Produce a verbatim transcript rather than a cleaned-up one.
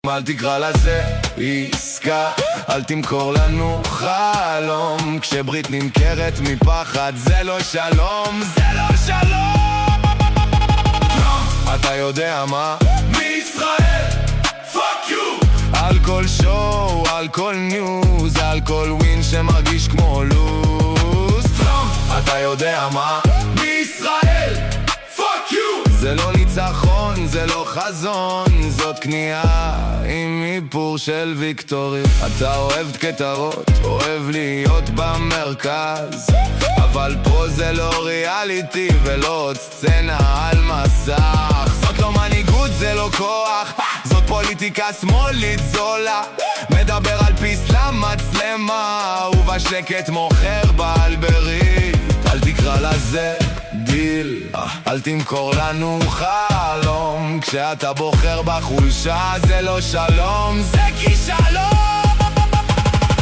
אל תקרא לזה עסקה, אל תמכור לנו חלום. כשברית נמכרת מפחד זה לא שלום, זה לא שלום. אתה יודע מה? מישראל, fuck you. על כל שואו, על כל ניוז, על כל ווין שמרגיש כמו לוז. אתה יודע מה? מישראל, fuck you. זה לא ניצחון, זה לא חזון, זאת קנייה עם איפור של ויקטורי. אתה אוהב כתרות, אוהב להיות במרכז, אבל פה זה לא ריאליטי ולא עוד סצנה על מסך. זאת לא מנהיגות, זה לא כוח, זאת פוליטיקה שמאלית זולה. מדבר על פיס למצלמה ובשקט מוכר בעל ברית. אל תקרא לזה דיל, אל תמכור לנו חלום. כשאתה בוחר בחולשה זה לא שלום, זה כי